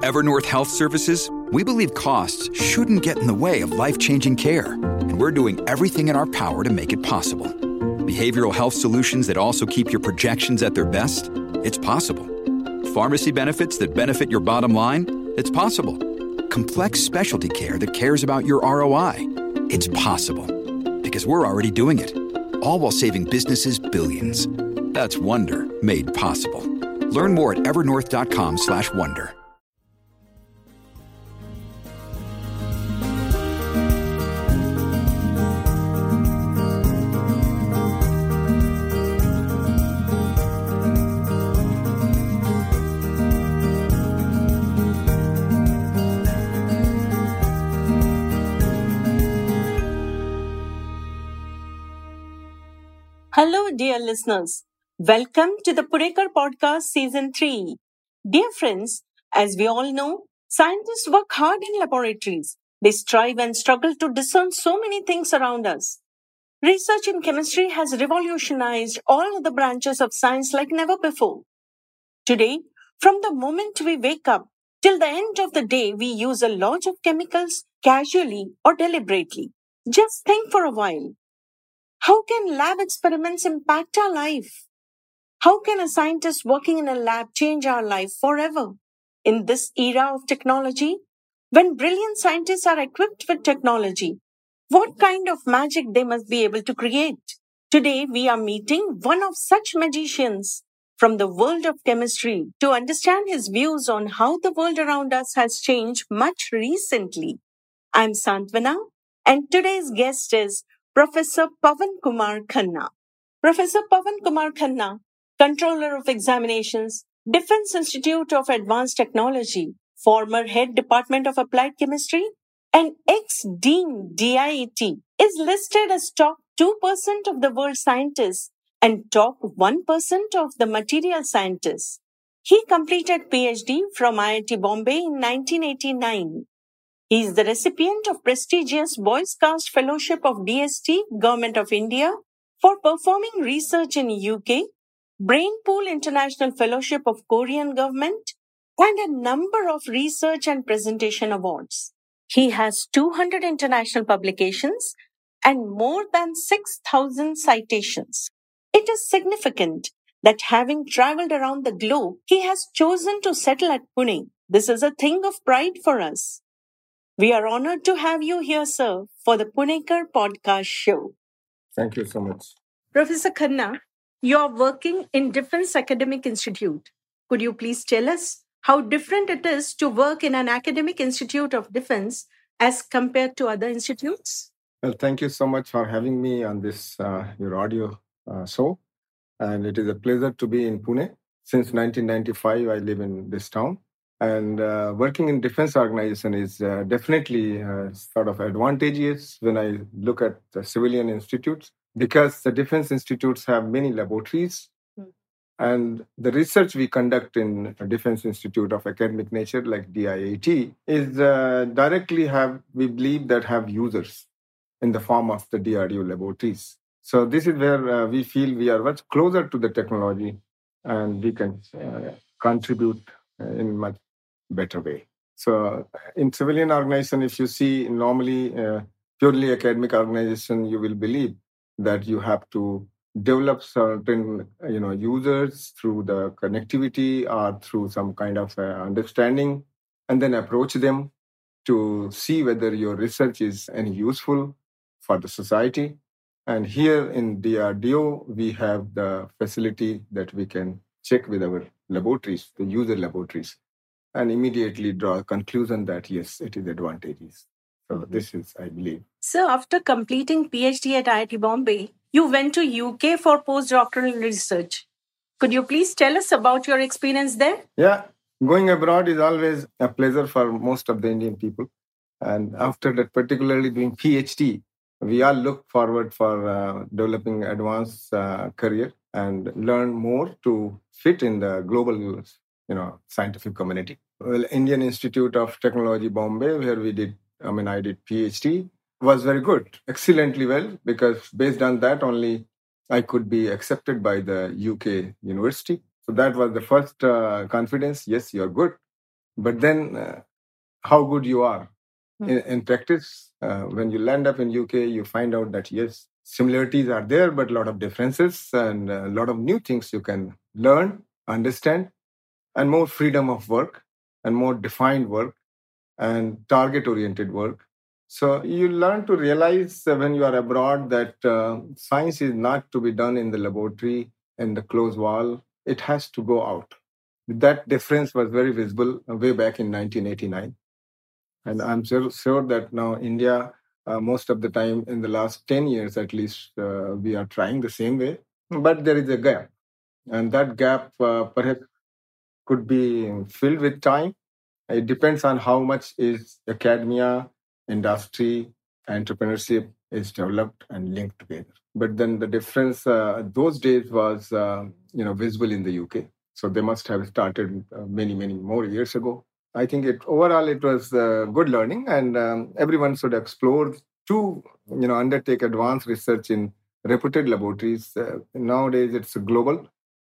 Evernorth Health Services, we believe costs shouldn't get in the way of life-changing care, and we're doing everything in our power to make it possible. Behavioral health solutions that also keep your projections at their best? It's possible. Pharmacy benefits that benefit your bottom line? It's possible. Complex specialty care that cares about your ROI? It's possible. Because we're already doing it. All while saving businesses billions. That's Wonder made possible. Learn more at evernorth.com/wonder. Hello, dear listeners. Welcome to the Punekar Podcast Season 3. Dear friends, as we all know, scientists work hard in laboratories. They strive and struggle to discern so many things around us. Research in chemistry has revolutionized all other branches of science like never before. Today, from the moment we wake up till the end of the day, we use a lot of chemicals casually or deliberately. Just think for a while. How can lab experiments impact our life? How can a scientist working in a lab change our life forever? In this era of technology, when brilliant scientists are equipped with technology, what kind of magic they must be able to create? Today, we are meeting one of such magicians from the world of chemistry to understand his views on how the world around us has changed much recently. I'm Santvana, and today's guest is Professor Pawan Kumar Khanna. Professor Pawan Kumar Khanna, Controller of Examinations, Defense Institute of Advanced Technology, former Head Department of Applied Chemistry, and ex-Dean DIET, is listed as top 2% of the world scientists and top 1% of the material scientists. He completed PhD from IIT Bombay in 1989. He is the recipient of prestigious Boy Scout Fellowship of DST, Government of India, for performing research in UK, Brainpool International Fellowship of Korean Government, and a number of research and presentation awards. He has 200 international publications and more than 6,000 citations. It is significant that having traveled around the globe, he has chosen to settle at Pune. This is a thing of pride for us. We are honored to have you here, sir, for the Punekar Podcast Show. Thank you so much. Professor Khanna, you are working in Defense Academic Institute. Could you please tell us how different it is to work in an academic institute of defense as compared to other institutes? Well, thank you so much for having me on this your audio show. And it is a pleasure to be in Pune. Since 1995, I live in this town. And working in defense organization is definitely sort of advantageous when I look at the civilian institutes, because the defense institutes have many laboratories. And the research we conduct in a defense institute of academic nature like DIIT is directly we believe that have users in the form of the DRDO laboratories. So this is where we feel we are much closer to the technology and we can contribute in much better way. So in civilian organization, if you see normally purely academic organization, you will believe that you have to develop certain users through the connectivity or through some kind of understanding, and then approach them to see whether your research is any useful for the society. And here in DRDO, we have the facility that we can check with our laboratories, the user laboratories, and immediately draw a conclusion that yes, it is advantageous. So this is, I believe. So after completing PhD at IIT Bombay, you went to UK for postdoctoral research. Could you please tell us about your experience there? Yeah, going abroad is always a pleasure for most of the Indian people. And after that, particularly doing PhD, we all look forward for developing advanced career and learn more to fit in the global, scientific community. Well, Indian Institute of Technology, Bombay, where I did PhD, was very good, excellently well, because based on that only I could be accepted by the UK university. So that was the first confidence. Yes, you're good. but then how good you are. In practice, when you land up in UK, you find out that yes, similarities are there, but a lot of differences and a lot of new things you can learn, understand, and more freedom of work and more defined work and target-oriented work. So you learn to realize when you are abroad that science is not to be done in the laboratory in the closed wall. It has to go out. That difference was very visible way back in 1989. And I'm sure that now India, most of the time in the last 10 years at least, we are trying the same way. But there is a gap. And that gap perhaps could be filled with time. It depends on how much is academia, industry, entrepreneurship is developed and linked together. But then the difference those days was visible in the UK. So they must have started many more years ago. I think overall it was good learning, and everyone should explore to undertake advanced research in reputed laboratories. Nowadays it's global,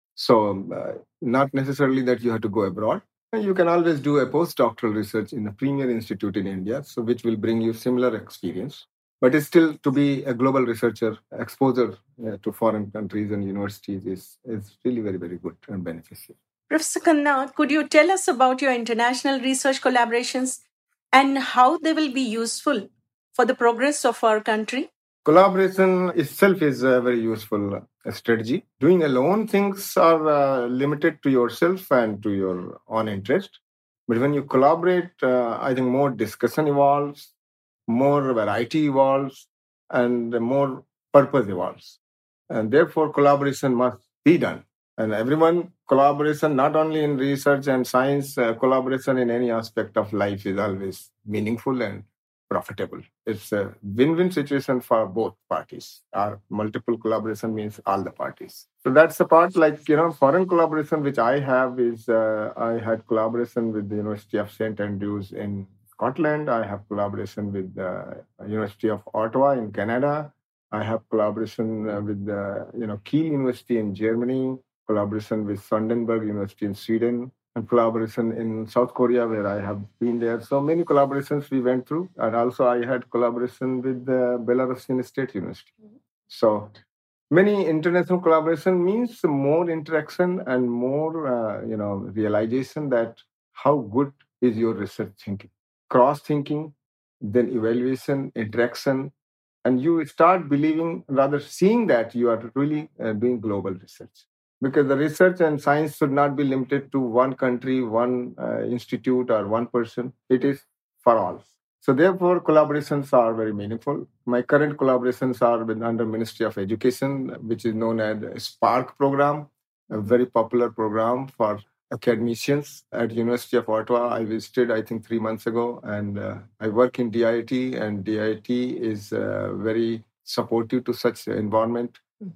so not necessarily that you have to go abroad. You can always do a postdoctoral research in a premier institute in India, so which will bring you similar experience. But it's still to be a global researcher, exposure to foreign countries and universities is really very, very good and beneficial. Professor Khanna, could you tell us about your international research collaborations and how they will be useful for the progress of our country? Collaboration itself is a very useful strategy. Doing alone things are limited to yourself and to your own interest. But when you collaborate, I think more discussion evolves, more variety evolves, and more purpose evolves. And therefore, collaboration must be done. And everyone, collaboration, not only in research and science, collaboration in any aspect of life is always meaningful and profitable. It's a win-win situation for both parties. Our multiple collaboration means all the parties. So that's the part, foreign collaboration, which I have is I had collaboration with the University of St. Andrews in Scotland. I have collaboration with the University of Ottawa in Canada. I have collaboration with the Kiel University in Germany, collaboration with Sonderberg University in Sweden, and collaboration in South Korea, where I have been there. So many collaborations we went through. And also I had collaboration with the Belarusian State University. So many international collaboration means more interaction and more, realization that how good is your research thinking. Cross-thinking, then evaluation, interaction, and you start believing, rather seeing that you are really doing global research. Because the research and science should not be limited to one country, one institute, or one person. It is for all. So therefore, collaborations are very meaningful. My current collaborations are with under Ministry of Education, which is known as Spark program, a very popular program for academicians at University of Ottawa. I visited, I think, 3 months ago, and I work in DIT, and DIT is very supportive to such environment.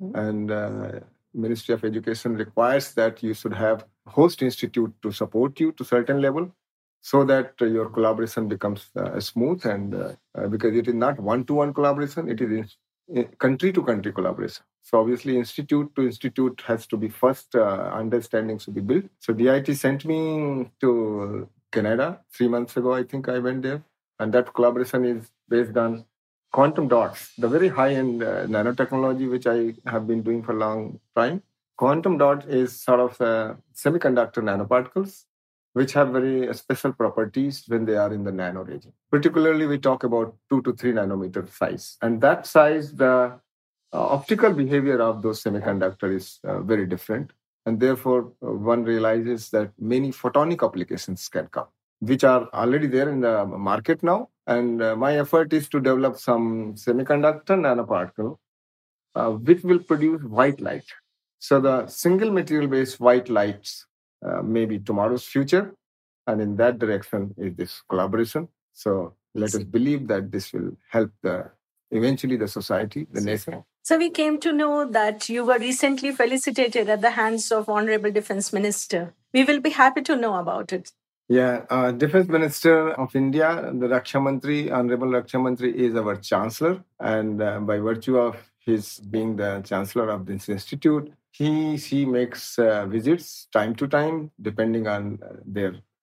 And Ministry of Education requires that you should have host institute to support you to certain level, so that your collaboration becomes smooth, and because it is not one-to-one collaboration, it is country-to-country collaboration. So obviously, institute to institute has to be first understanding to be built. So DIT sent me to Canada 3 months ago. I think I went there, and that collaboration is based on quantum dots, the very high-end nanotechnology which I have been doing for a long time. Quantum dot is sort of semiconductor nanoparticles, which have very special properties when they are in the nano region. Particularly, we talk about 2 to 3 nanometer size. And that size, the optical behavior of those semiconductors is very different. And therefore, one realizes that many photonic applications can come, which are already there in the market now. And my effort is to develop some semiconductor nanoparticle which will produce white light. So the single material-based white lights may be tomorrow's future. And in that direction is this collaboration. So let us believe that this will help eventually the society, the nation. So we came to know that you were recently felicitated at the hands of Honorable Defense Minister. We will be happy to know about it. Yeah, Defense Minister of India, the Raksha Mantri, Honorable Raksha Mantri, is our Chancellor. And by virtue of his being the Chancellor of this institute, she makes visits time to time, depending on their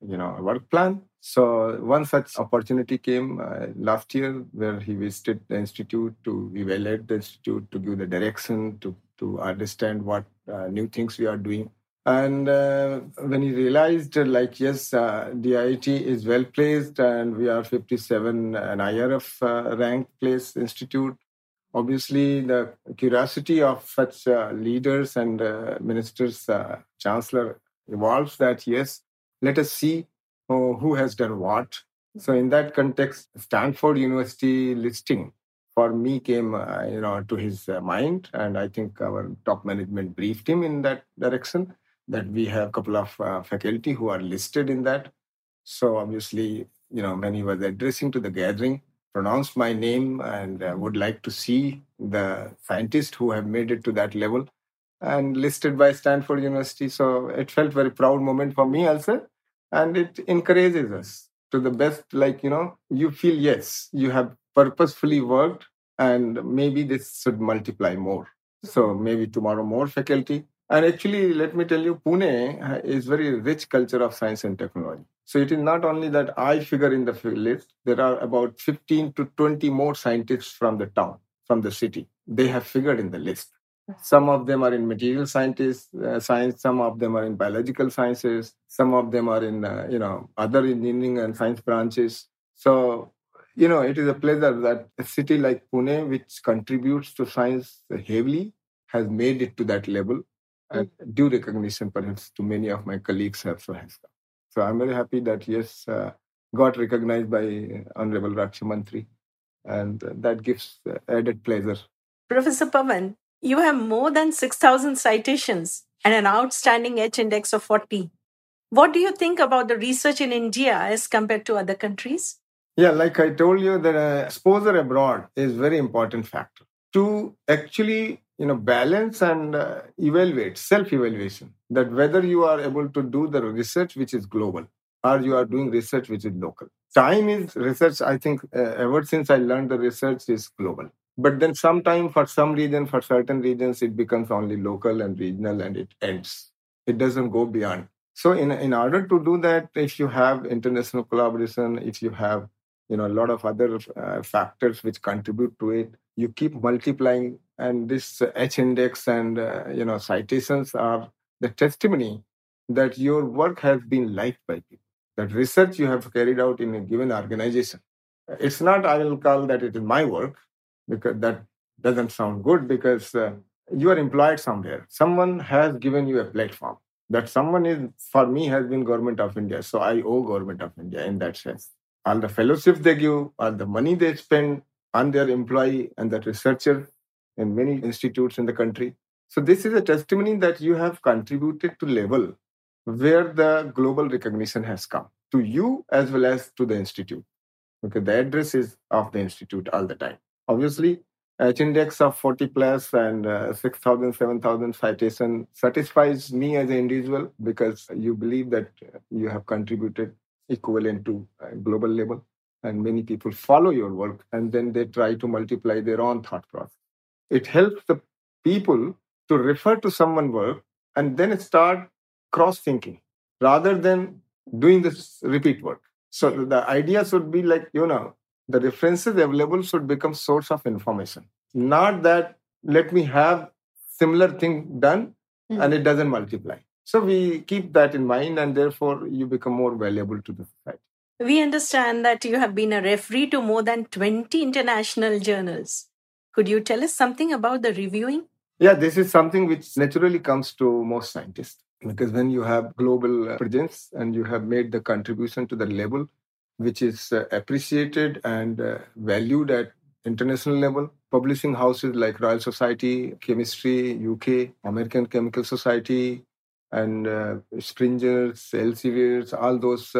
work plan. So one such opportunity came last year where he visited the institute to evaluate the institute, to give the direction, to understand what new things we are doing. And when he realized, yes, the IIT is well placed and we are 57 an IRF ranked place institute, obviously the curiosity of such leaders and ministers, chancellor evolves that, yes, let us see who has done what. So in that context, Stanford University listing for me came, to his mind, and I think our top management briefed him in that direction that we have a couple of faculty who are listed in that. So obviously, when he was addressing to the gathering, pronounced my name and would like to see the scientists who have made it to that level and listed by Stanford University. So it felt very proud moment for me also, and it encourages us to the best. You feel, yes, you have purposefully worked, and maybe this should multiply more. So maybe tomorrow more faculty. And actually, let me tell you, Pune is very rich culture of science and technology. So it is not only that I figure in the list, there are about 15 to 20 more scientists from the town, from the city. They have figured in the list. Some of them are in material science, some of them are in biological sciences, some of them are in, other engineering and science branches. So, it is a pleasure that a city like Pune, which contributes to science heavily, has made it to that level. And due recognition, perhaps, to many of my colleagues also has come. So I'm very happy that, yes, got recognized by Honorable Raksha Mantri, and that gives added pleasure. Professor Pavan, you have more than 6,000 citations and an outstanding H index of 40. What do you think about the research in India as compared to other countries? Yeah, like I told you, that exposure abroad is very important factor to actually balance and evaluate, self-evaluation, that whether you are able to do the research which is global or you are doing research which is local. Time is research, I think, ever since I learned the research is global. But then sometime for some reason, for certain regions, it becomes only local and regional and it ends. It doesn't go beyond. So in order to do that, if you have international collaboration, if you have a lot of other factors which contribute to it, you keep multiplying, and this H index and citations are the testimony that your work has been liked by people, that research you have carried out in a given organization. It's not, I will call that it is my work, because that doesn't sound good, because you are employed somewhere. Someone has given you a platform. That someone is, for me, has been Government of India. So I owe Government of India in that sense. All the fellowships they give, all the money they spend on their employee and that researcher in many institutes in the country. So this is a testimony that you have contributed to level where the global recognition has come to you as well as to the institute. Okay, the address is of the institute all the time. Obviously, H index of 40 plus and 6,000, 7,000 citation satisfies me as an individual, because you believe that you have contributed equivalent to global level, and many people follow your work and then they try to multiply their own thought process. It helps the people to refer to someone's work and then start cross-thinking rather than doing this repeat work. So the idea should be like, the references available should become source of information. Not that let me have similar thing done and it doesn't multiply. So we keep that in mind, and therefore you become more valuable to the society. We understand that you have been a referee to more than 20 international journals. Could you tell us something about the reviewing? Yeah, this is something which naturally comes to most scientists, because when you have global presence and you have made the contribution to the level which is appreciated and valued at international level, publishing houses like Royal Society, Chemistry, UK, American Chemical Society, and Springers, Elsevier's, all those,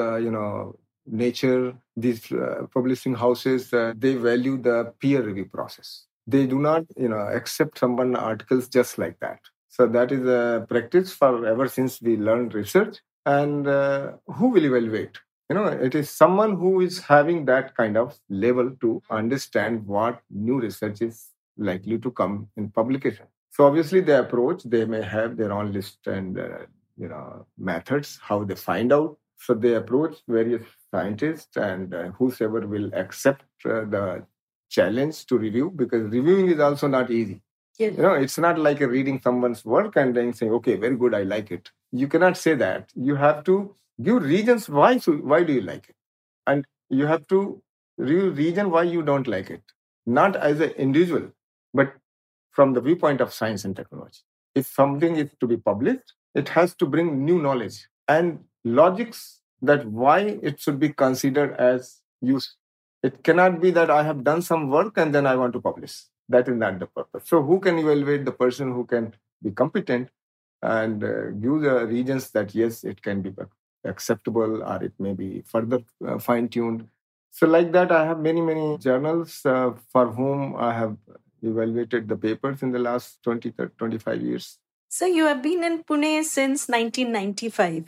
Nature, these publishing houses, they value the peer review process. They do not, accept someone articles just like that. So that is a practice for ever since we learned research. And who will evaluate? It is someone who is having that kind of level to understand what new research is likely to come in publication. So obviously the approach, they may have their own list and, methods, how they find out So they approach various scientists and whosoever will accept the challenge to review, because reviewing is also not easy. Yes. It's not like reading someone's work and then saying, okay, very good, I like it. You cannot say that. You have to give reasons why do you like it. And you have to give reason why you don't like it. Not as an individual, but from the viewpoint of science and technology. If something is to be published, it has to bring new knowledge and logics that why it should be considered as use. It cannot be that I have done some work and then I want to publish. That is not the purpose. So who can evaluate the person who can be competent and give the reasons that yes, it can be acceptable or it may be further fine-tuned. So like that, I have many journals for whom I have evaluated the papers in the last 25 years. So you have been in Pune since 1995.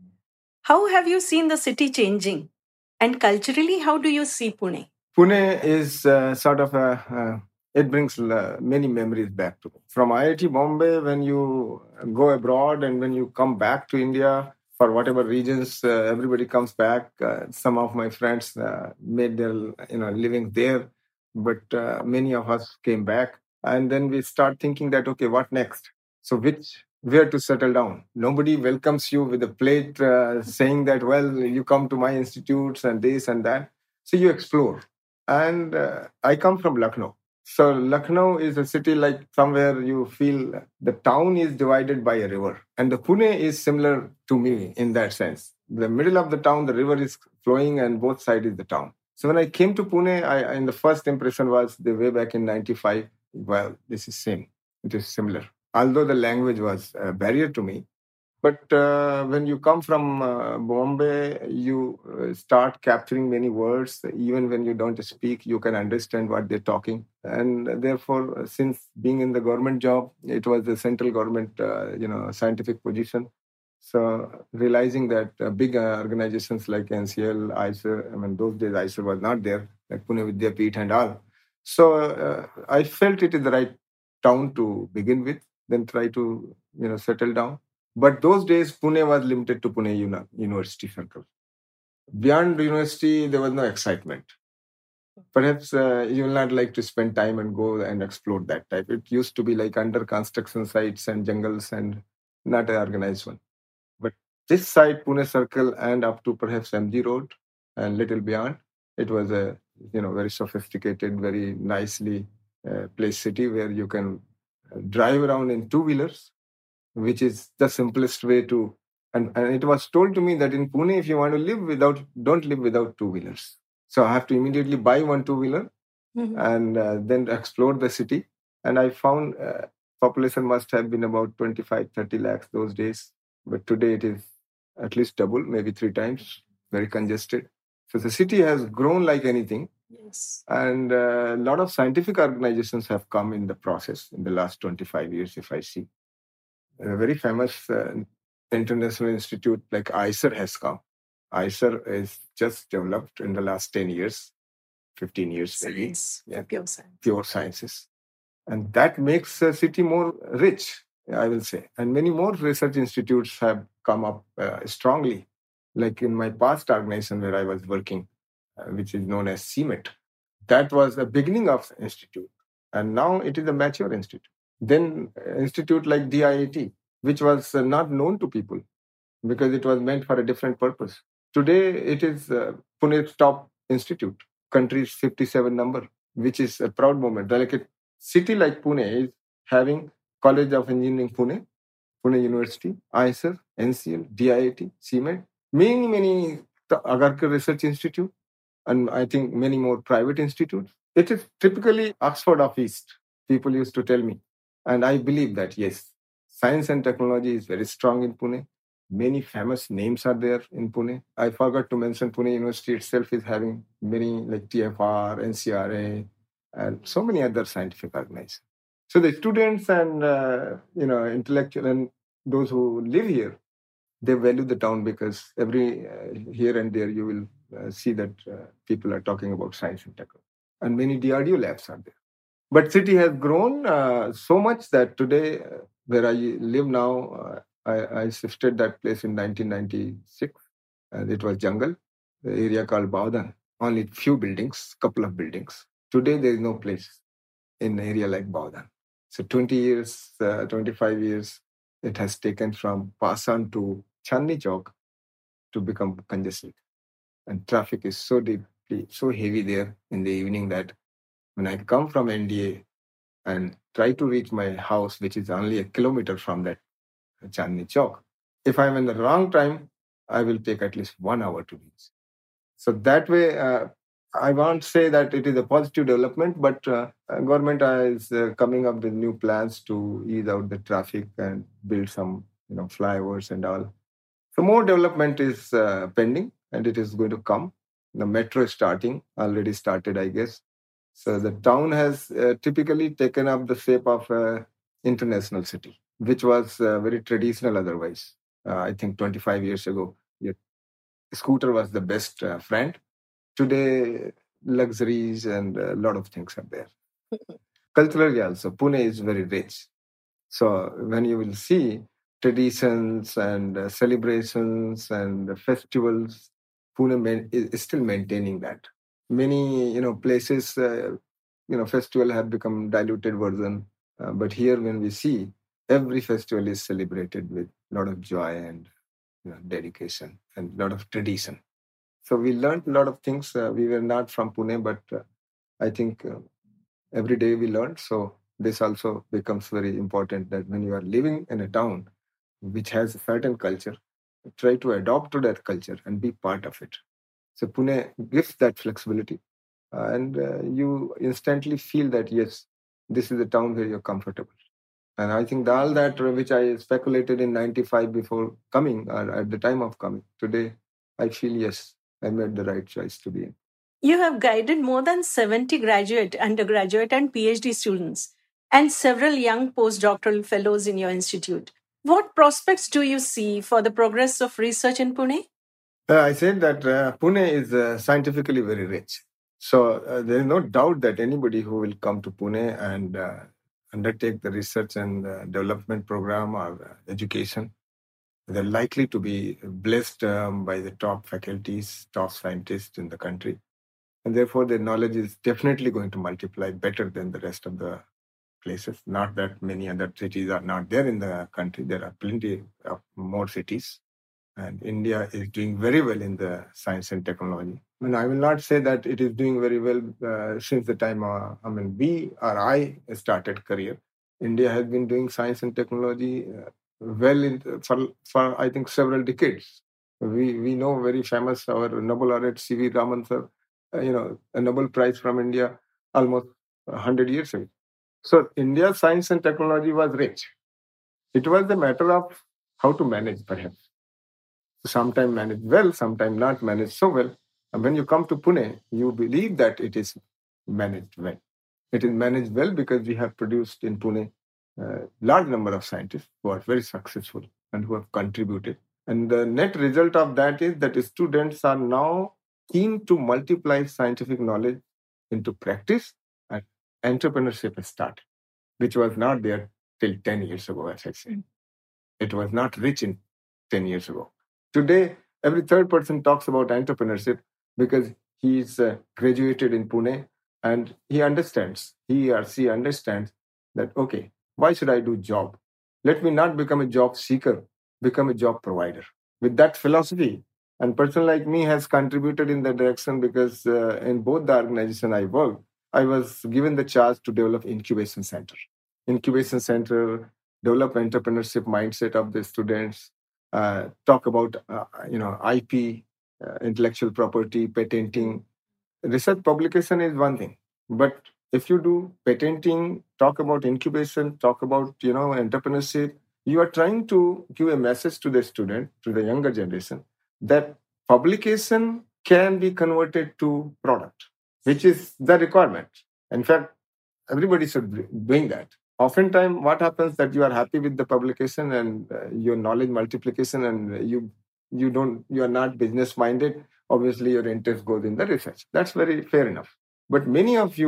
How have you seen the city changing? And culturally, how do you see Pune? Pune is sort of it brings many memories back to me. From IIT Bombay, when you go abroad and when you come back to India, for whatever reasons, everybody comes back. Some of my friends made their living there, but many of us came back. And then we start thinking that, okay, what next? So where to settle down? Nobody welcomes you with a plate saying that, well, you come to my institutes and this and that. So you explore. And I come from Lucknow. So Lucknow is a city like somewhere you feel the town is divided by a river. And the Pune is similar to me in that sense. The middle of the town, the river is flowing and both sides is the town. So when I came to Pune, and the first impression was the way back in 95, well, this is same. It is similar. Although the language was a barrier to me, but when you come from Bombay, you start capturing many words. Even when you don't speak, you can understand what they're talking. And therefore, since being in the government job, it was the central government, scientific position. So realizing that big organizations like NCL, IISER, those days IISER was not there, like Pune Vidyapeeth and all. So I felt it is the right town to begin with, then try to, settle down. But those days, Pune was limited to Pune University Circle. Beyond university, there was no excitement. Perhaps you will not like to spend time and go and explore that type. It used to be like under construction sites and jungles and not an organized one. But this side, Pune Circle and up to perhaps MG Road and little beyond, it was a very sophisticated, very nicely placed city where you can drive around in two-wheelers, which is the simplest way to, and it was told to me that in Pune, if you want to don't live without two-wheelers. So I have to immediately buy one two-wheeler and then explore the city. And I found population must have been about 25, 30 lakhs those days. But today it is at least double, maybe 3 times, very congested. So the city has grown like anything. Yes. And a lot of scientific organizations have come in the process in the last 25 years, if I see. A very famous international institute like IISER has come. IISER is just developed in the last 10 years, 15 years maybe. Yeah. Pure science. Pure sciences. And that makes the city more rich, I will say. And many more research institutes have come up strongly. Like in my past organization where I was working, which is known as CMET, that was the beginning of the institute. And now it is a mature institute. Then institute like DIIT, which was not known to people because it was meant for a different purpose. Today, it is Pune's top institute, country's 57 number, which is a proud moment. Like a city like Pune is having College of Engineering Pune, Pune University, IISER, NCL, DIIT, CMET, many Agarkar Research Institute, and I think many more private institutes. It is typically Oxford of East, people used to tell me. And I believe that, yes, science and technology is very strong in Pune. Many famous names are there in Pune. I forgot to mention Pune University itself is having many like TFR, NCRA, and so many other scientific organizations. So the students and intellectual and those who live here, they value the town because every here and there you will see that people are talking about science and technology. And many DRDO labs are there. But city has grown so much that today, where I live now, I shifted that place in 1996. and it was jungle, the area called Baudan. Only few buildings, couple of buildings. Today there is no place in an area like Baudan. So 20 years, 25 years, it has taken from Pasan to Chandni Chowk to become congested. And traffic is so deeply, so heavy there in the evening that when I come from NDA and try to reach my house, which is only a kilometer from that Chandni Chowk, if I'm in the wrong time, I will take at least 1 hour to reach. So that way, I won't say that it is a positive development, but government is coming up with new plans to ease out the traffic and build some, flyovers and all. So more development is pending, and it is going to come. The metro is already started, I guess. So the town has typically taken up the shape of an international city, which was very traditional otherwise. I think 25 years ago, scooter was the best friend. Today, luxuries and a lot of things are there. Culturally also, Pune is very rich. So when you will see traditions and celebrations and festivals, Pune is still maintaining that. Many, places, festival have become diluted version. But here when we see, every festival is celebrated with a lot of joy and dedication and a lot of tradition. So we learned a lot of things. We were not from Pune, but I think every day we learned. So this also becomes very important that when you are living in a town which has a certain culture, try to adopt to that culture and be part of it. So Pune gives that flexibility, and you instantly feel that yes, this is a town where you're comfortable. And I think all that which I speculated in 95 before coming, or at the time of coming, today I feel yes, I made the right choice to be in. You have guided more than 70 graduate, undergraduate, and PhD students, and several young postdoctoral fellows in your institute. What prospects do you see for the progress of research in Pune? I said that Pune is scientifically very rich. So there is no doubt that anybody who will come to Pune and undertake the research and development program or education, they're likely to be blessed by the top faculties, top scientists in the country. And therefore, their knowledge is definitely going to multiply better than the rest of the places. Not that many other cities are not there in the country. There are plenty of more cities. And India is doing very well in the science and technology. And I will not say that it is doing very well since the time, I started career. India has been doing science and technology well for I think several decades. We know very famous our Nobel laureate C.V. Raman sir, a Nobel Prize from India almost 100 years ago. So India's science and technology was rich. It was the matter of how to manage, perhaps. Sometimes managed well, sometimes not managed so well. And when you come to Pune, you believe that it is managed well. It is managed well because we have produced in Pune a large number of scientists who are very successful and who have contributed. And the net result of that is that students are now keen to multiply scientific knowledge into practice, and entrepreneurship has started, which was not there till 10 years ago, as I said. It was not rich in 10 years ago. Today, every third person talks about entrepreneurship because he is graduated in Pune and he or she understands that, okay, why should I do job? Let me not become a job seeker, become a job provider. With that philosophy, and person like me has contributed in that direction because in both the organization I worked, I was given the charge to develop incubation center. Incubation center, develop entrepreneurship mindset of the students, talk about IP, intellectual property, patenting. Research publication is one thing, but if you do patenting, talk about incubation, talk about entrepreneurship, you are trying to give a message to the student, to the younger generation, that publication can be converted to product, which is the requirement. In fact, everybody should be doing that. Oftentimes, what happens that you are happy with the publication and your knowledge multiplication, and you are not business minded. Obviously, your interest goes in the research. That's very fair enough. But many of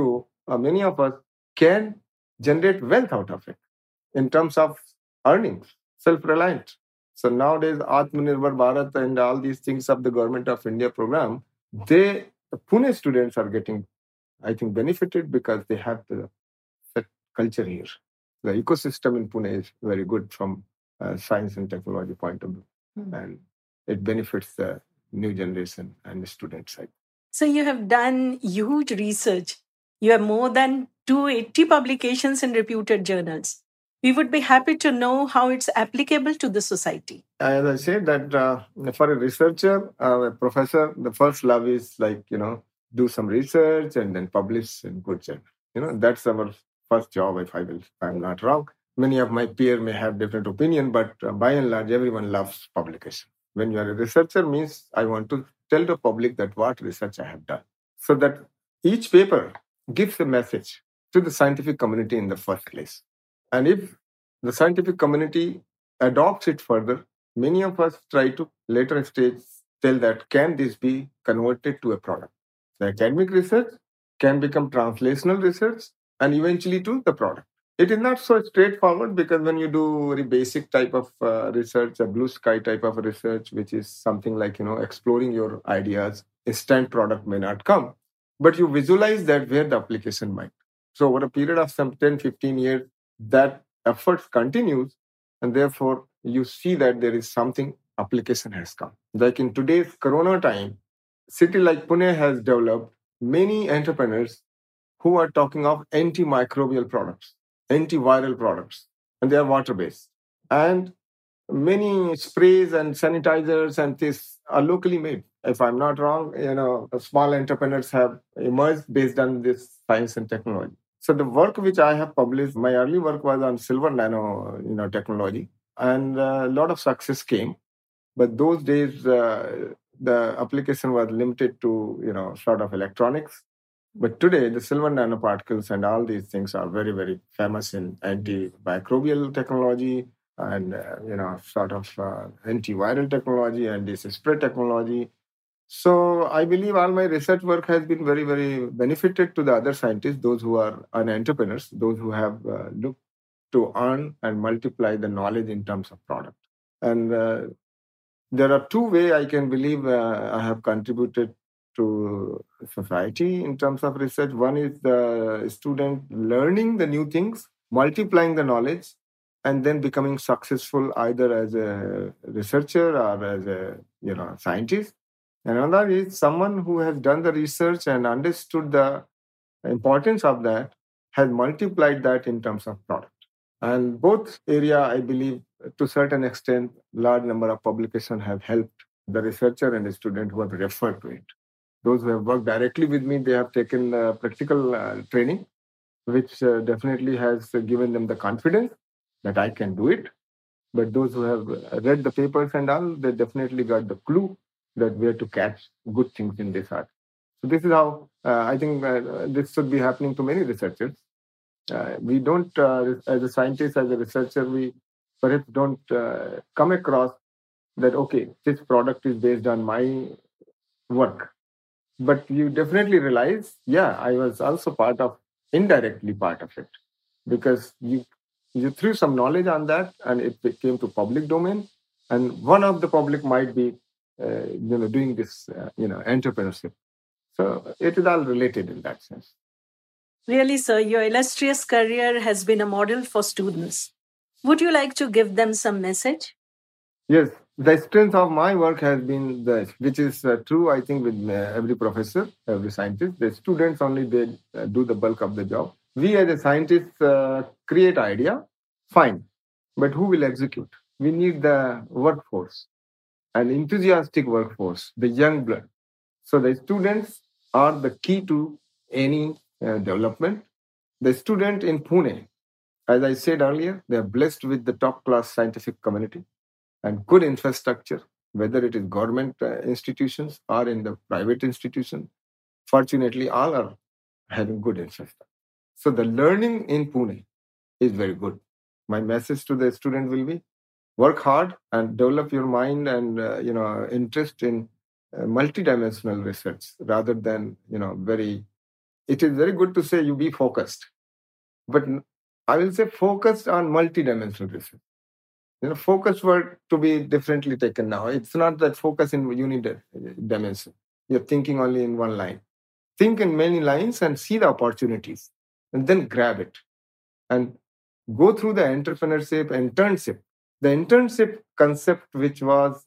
us can generate wealth out of it in terms of earnings, self-reliant. So nowadays, Atmanirbhar Bharat and all these things of the Government of India program, the Pune students are getting, I think, benefited because they have the set culture here. The ecosystem in Pune is very good from science and technology point of view, and it benefits the new generation and the student side. So you have done huge research. You have more than 280 publications in reputed journals. We would be happy to know how it's applicable to the society. As I said, that for a researcher, a professor, the first love is like, do some research and then publish in good journal. That's our first job, if I'm not wrong. Many of my peers may have different opinion, but by and large, everyone loves publication. When you are a researcher, means I want to tell the public that what research I have done. So that each paper gives a message to the scientific community in the first place. And if the scientific community adopts it further, many of us try to later stage tell that can this be converted to a product? The academic research can become translational research and eventually to the product. It is not so straightforward because when you do very basic type of research, a blue sky type of research, which is something like, exploring your ideas, instant product may not come, but you visualize that where the application might. So over a period of some 10, 15 years, that effort continues, and therefore you see that there is something application has come. Like in today's Corona time, city like Pune has developed many entrepreneurs who are talking of antimicrobial products, antiviral products, and they are water-based. And many sprays and sanitizers and this are locally made. If I'm not wrong, small entrepreneurs have emerged based on this science and technology. So the work which I have published, my early work was on silver nano, technology, and a lot of success came. But those days, the application was limited to, sort of electronics. But today, the silver nanoparticles and all these things are very, very famous in antimicrobial technology and, sort of antiviral technology and this spray technology. So I believe all my research work has been very, very benefited to the other scientists, those who are entrepreneurs, those who have looked to earn and multiply the knowledge in terms of product. And there are two ways I can believe I have contributed to society in terms of research. One is the student learning the new things, multiplying the knowledge, and then becoming successful either as a researcher or as a scientist. Another is someone who has done the research and understood the importance of that, has multiplied that in terms of product. And both area, I believe, to a certain extent, large number of publications have helped the researcher and the student who have referred to it. Those who have worked directly with me, they have taken practical training, which definitely has given them the confidence that I can do it. But those who have read the papers and all, they definitely got the clue that where to catch good things in this art. So this is how I think this should be happening to many researchers. We don't, as a scientist, as a researcher, we perhaps don't come across that, okay, this product is based on my work. But you definitely realize, yeah, I was also indirectly part of it. Because you threw some knowledge on that and it came to public domain. And one of the public might be, doing this, entrepreneurship. So it is all related in that sense. Really, sir, your illustrious career has been a model for students. Would you like to give them some message? Yes, the strength of my work has been which is true, I think, with every professor, every scientist. The students only, they do the bulk of the job. We as a scientist create idea, fine. But who will execute? We need the workforce, an enthusiastic workforce, the young blood. So the students are the key to any development. The student in Pune, as I said earlier, they are blessed with the top-class scientific community and good infrastructure, whether it is government institutions or in the private institution. Fortunately, all are having good infrastructure. So the learning in Pune is very good. My message to the student will be, work hard and develop your mind and interest in multidimensional research rather than it is very good to say you be focused, but I will say focused on multidimensional research. Focus were to be differently taken now. It's not that focus in dimension. You're thinking only in one line. Think in many lines and see the opportunities and then grab it and go through the internship. The internship concept, which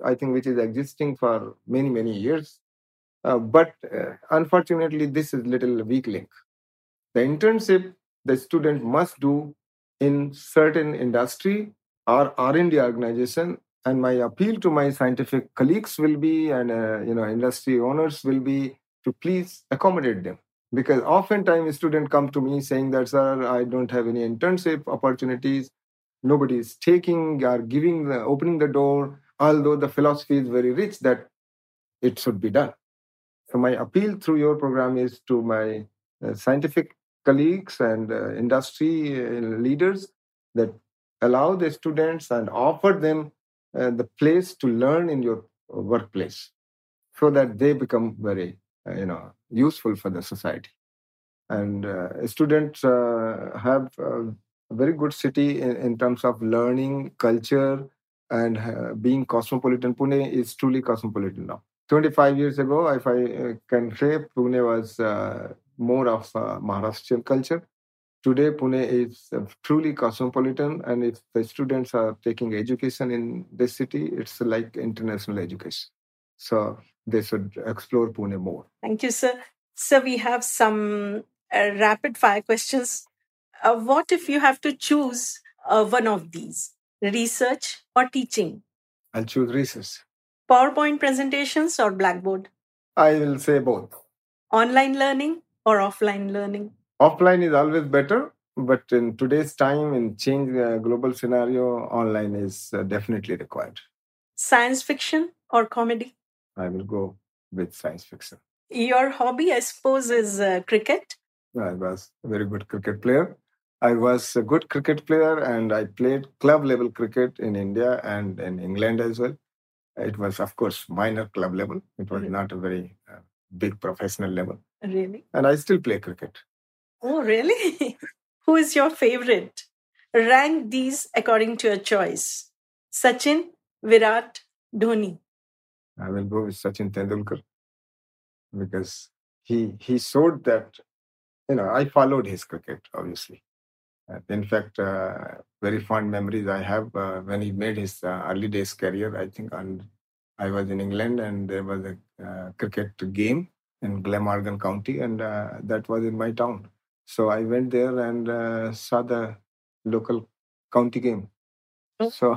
is existing for many, many years. But unfortunately, this is little weak link. The internship the student must do in certain industry or R&D organization. And my appeal to my scientific colleagues will be, and industry owners will be, to please accommodate them. Because oftentimes students come to me saying that, sir, I don't have any internship opportunities. Nobody is taking or opening the door, although the philosophy is very rich that it should be done. So my appeal through your program is to my scientific colleagues and industry leaders that allow the students and offer them the place to learn in your workplace so that they become very useful for the society. And students have a very good city in terms of learning, culture, and being cosmopolitan. Pune is truly cosmopolitan now. 25 years ago, if I can say, Pune was more of Maharashtrian culture. Today, Pune is truly cosmopolitan, and if the students are taking education in this city, it's like international education. So they should explore Pune more. Thank you, sir. So we have some rapid fire questions. What if you have to choose one of these, research or teaching? I'll choose research. PowerPoint presentations or Blackboard? I will say both. Online learning or offline learning? Offline is always better, but in today's time, in change global scenario, online is definitely required. Science fiction or comedy? I will go with science fiction. Your hobby, I suppose, is cricket? I was a very good cricket player. I was a good cricket player, and I played club level cricket in India and in England as well. It was, of course, minor club level. It was not a very big professional level. Really? And I still play cricket. Oh, really? Who is your favorite? Rank these according to your choice. Sachin, Virat, Dhoni. I will go with Sachin Tendulkar because he showed that, I followed his cricket, obviously. In fact, very fond memories I have when he made his early days career. I think I was in England and there was a cricket game in Glamorgan County, and that was in my town. So I went there and saw the local county game. So,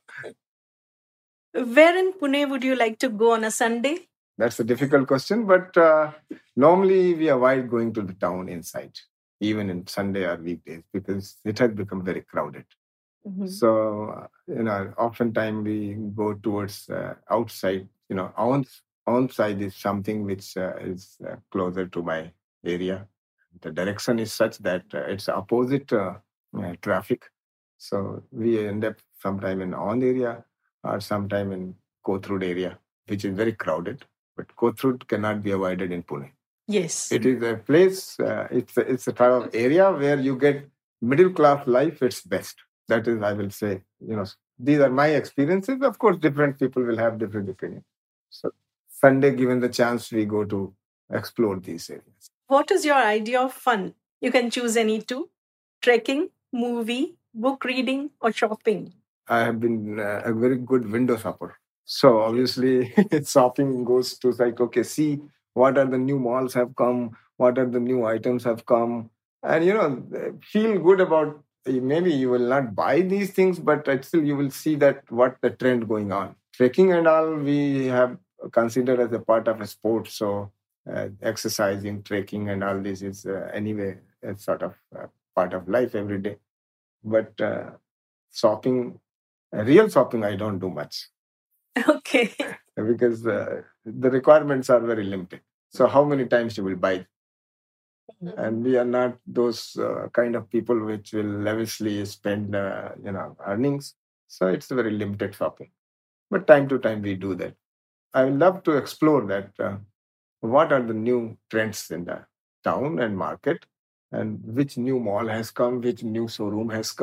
where in Pune would you like to go on a Sunday? That's a difficult question, but normally we avoid going to the town inside, even in Sunday or weekdays, because it has become very crowded. Mm-hmm. So, oftentimes we go towards outside. On-side is something which is closer to my area. The direction is such that it's opposite traffic. So we end up sometime in on area or sometime in Kothurud area, which is very crowded. But Kothurud cannot be avoided in Pune. Yes. It is a place, it's a type of area where you get middle class life, it's best. That is, I will say, these are my experiences. Of course, different people will have different opinions. So Sunday, given the chance, we go to explore these areas. What is your idea of fun? You can choose any two: trekking, movie, book reading, or shopping. I have been a very good window shopper. So obviously, shopping goes to like, okay, see what are the new malls have come, what are the new items have come, and feel good about. Maybe you will not buy these things, but still you will see that what the trend going on. Trekking and all we have considered as a part of a sport. So exercising, trekking, and all this is anyway a sort of part of life every day. But shopping, real shopping, I don't do much. Okay. Because the requirements are very limited. So how many times you will buy? And we are not those kind of people which will lavishly spend, earnings. So it's very limited shopping. But time to time we do that. I would love to explore that. What are the new trends in the town and market, and which new mall has come, which new showroom has come,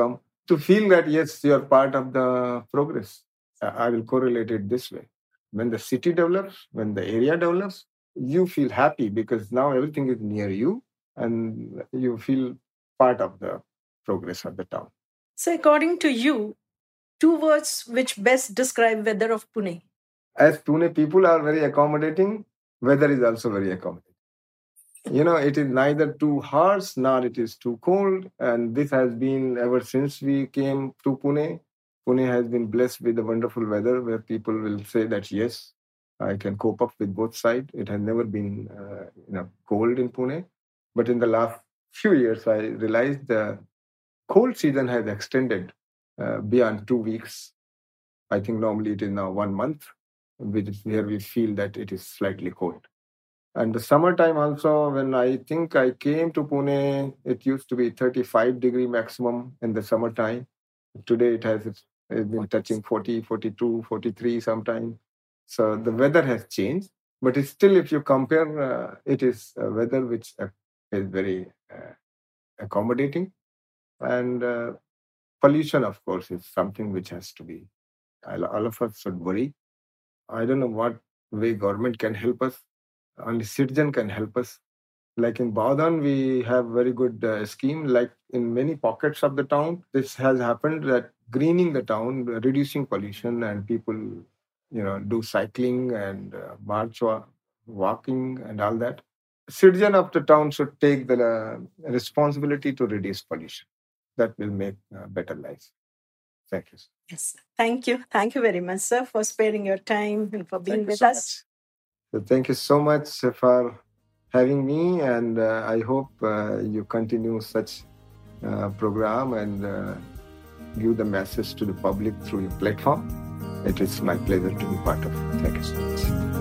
to feel that, yes, you are part of the progress. I will correlate it this way. When the city develops, when the area develops, you feel happy because now everything is near you and you feel part of the progress of the town. So, according to you, 2 words which best describe weather of Pune. As Pune people are very accommodating, weather is also very accommodating. It is neither too harsh nor it is too cold. And this has been ever since we came to Pune. Pune has been blessed with a wonderful weather where people will say that, yes, I can cope up with both sides. It has never been cold in Pune. But in the last few years, I realized the cold season has extended beyond 2 weeks. I think normally it is now 1 month, where we feel that it is slightly cold. And the summertime also, when I think I came to Pune, it used to be 35-degree maximum in the summertime. Today it has been touching 40, 42, 43 sometimes. So the weather has changed. But it's still, if you compare, it is a weather which is very accommodating. And pollution, of course, is something which has to be, all of us should worry. I don't know what way government can help us. Only citizen can help us. Like in Baudan, we have very good scheme. Like in many pockets of the town, this has happened, that greening the town, reducing pollution, and people, do cycling and march walking and all that. Citizen of the town should take the responsibility to reduce pollution. That will make a better life. Thank you. Yes. Thank you. Thank you very much, sir, for sparing your time and for being with us. So thank you so much for having me, and I hope you continue such program and give the message to the public through your platform. It is my pleasure to be part of it. Thank you so much.